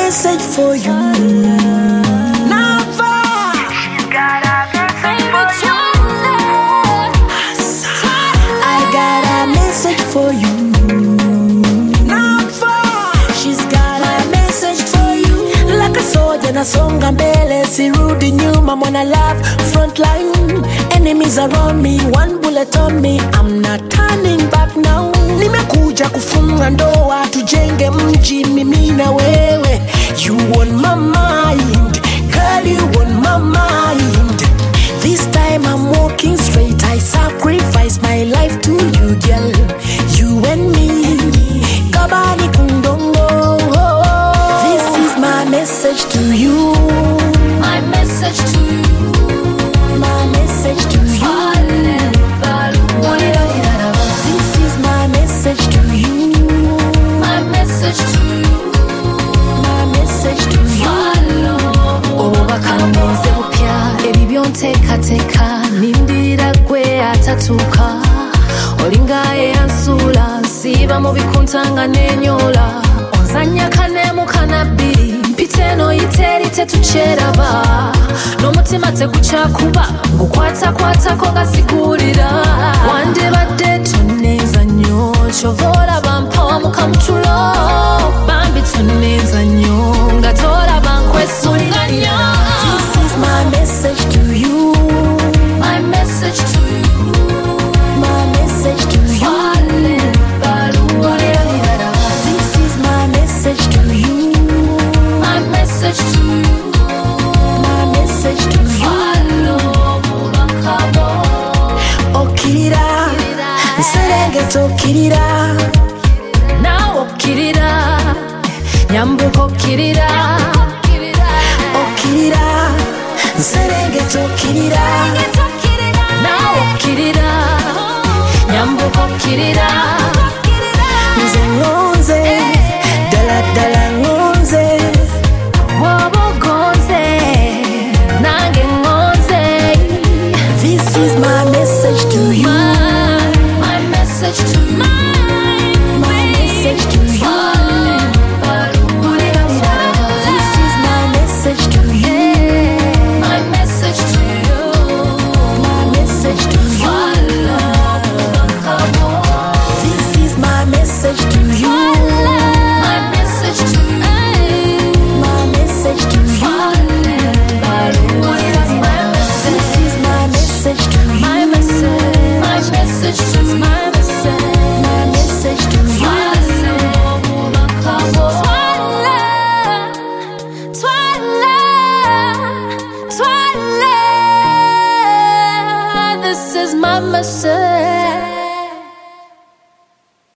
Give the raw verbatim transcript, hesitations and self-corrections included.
message for you. Never. She's got a message Baby, for you. I got a message for you. Never. She's got a message for you. Like a soldier nasonga mbele, sirudi nyuma, mwana love frontline. Enemies around me, one bullet on me, I'm not turning back now. Nimekuja kufunga ndoa, tujenge mji mimi na wewe. You on my mind, girl, you on my mind. This time I'm walking straight, I sacrifice my life to you, girl. You and me, kabani kundongo. This is my message to you. My message to you. My message to you. This is my message to you. My message to you. My message to you. Obubakanize bupya ebibyo nteekateeka nindira gwe atatuuka olinga eyansula nsiiba mu bikuntanga n'enyola onzanya kanemu kana bbiri mpita eno yite eri tetukyeraba n'omutima tegukyakuba ngukwatakwatako nga sikuwulira wandibadde tonneeza nnyo kyova olaba mpawa mukamutulo bambi tonneeza nnyo nga tolaba nkwesunga nnyo. This is my message to you. My message to you. My message to you. This is my message to you. My message to you. My message to you. Okirira, nserengeta okirira. Now okirira, nyambuka okirira. Okirira, nserengeta okirira. Now okirira, nyambuka okirira. Nze ngonze, dala dala ngonze. Woba ogonze, nange ngonze. This is my message to you. My, my message to you. My message to you. This is my message to you. My message to you. My message to you. This is my message to you. My message to you. My message to you. This is my message to you. My message. My message to you. My message. My message to you. Twilight, twilight, twilight. This is my message.